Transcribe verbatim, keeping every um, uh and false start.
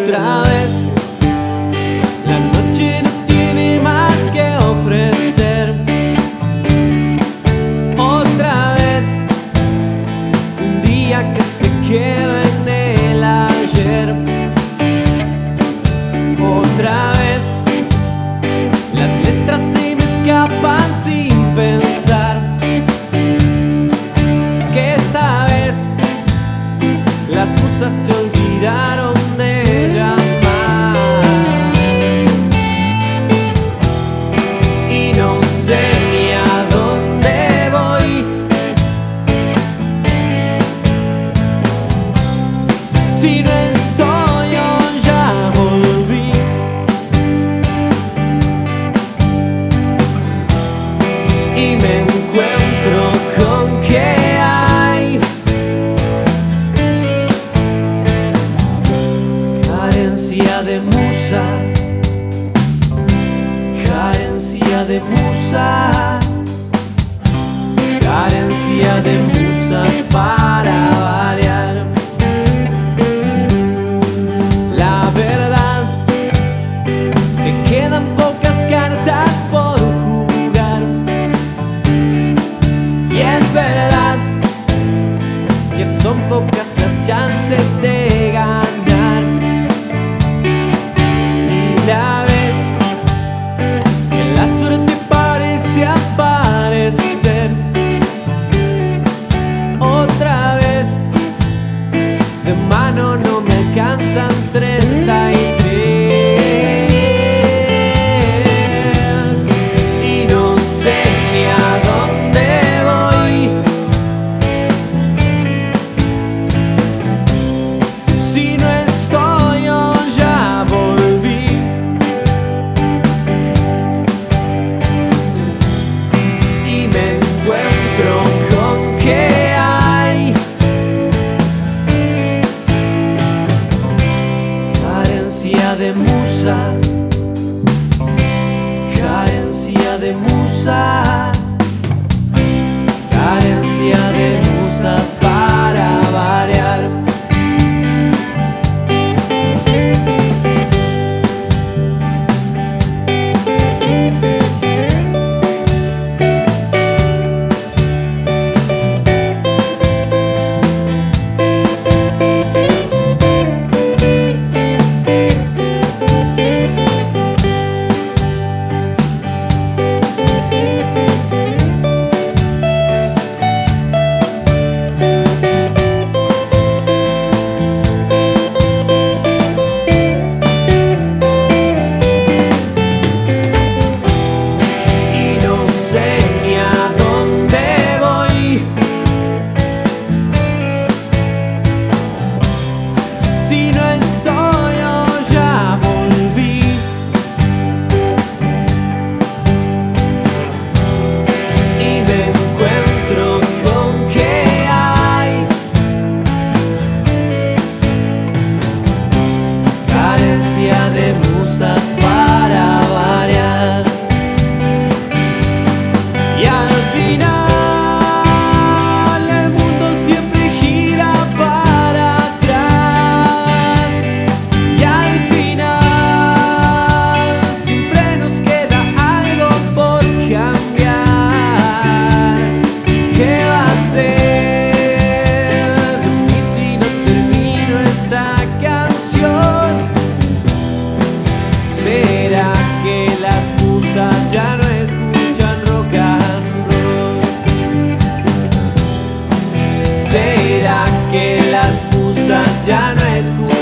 Otra vez, la noche no tiene más que ofrecer. Otra vez, un día que se queda en el ayer. Otra vez, las letras se me escapan sin pensar. Que esta vez las musas se olvidaron de llamar. Y no sé ni a dónde voy. Si no estoy, yo ya volví. Y me encuentro con que hay carencia de musas, carencia de musas, carencia de musas para variar. La verdad, que quedan pocas cartas por jugar. Y es verdad que son pocas las chances de ganar. Y la vez que la suerte parece aparecer, otra vez de mano no me alcanzan treinta y tres. Y no sé ni a dónde voy. Si no estoy, yo ya volví. Y me encuentro con que hay carencia de musas, carencia de musas, carencia de musas para variar. Si no estoy, yo ya volví. Y me encuentro con que hay carencia de musas para variar. Y al final ¿será que las musas ya no escuchan rock and roll? ¿Será que las musas ya no escuchan